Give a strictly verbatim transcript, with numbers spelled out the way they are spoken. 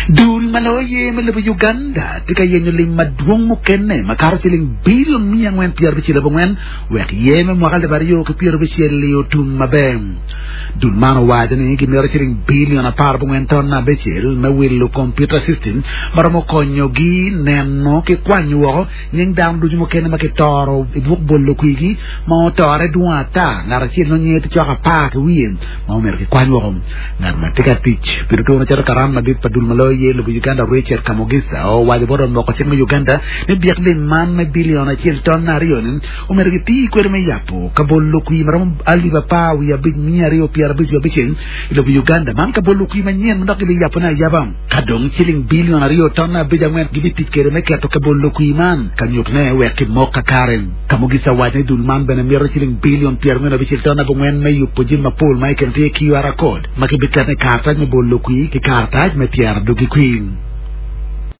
Dul maloye malabu Uganda tika yenyo ling madwong mo kenne makar siling bilon miyang wen pier bichila bongwen wek yeme mo kalde bariyo ke pier bichila liyo tung mabem dul mano wajani ki mero siling bilon na par bongwen ton na bichil na willu computer system maramo konyo gi nenno ke kwanyo wako nyeng dam duju mo kenne makitoro ibuk bollo kuigi mo tore duata nara chil no nyeti choka paak wien mo mer ke kwanyo wako ngar matika tich piruto na chara karam na bit padul malo ye lu Uganda Richard Kamogisa o wadi boron mo kasi mo Uganda ni biyak din man na bilyon na chilton na riyon o mergiti ko me yapo kabolo kui maram ali ba pa wi abig miya rio piara big bichin lu Uganda man kabolo kui man yen ndak li yapo na yabam kadong chiling bilyon na rio ton na bijangwen gibitit kere me kato kabolo kui man kanyok ne wek mo kakaren Kamogisa wadi dul man bena mero chiling bilyon piara ngena bichilton na bongwen me yupo jim mapol mai kente Q R code makibikat ne kartaj me bolo kui ki kartaj me piara dugi kui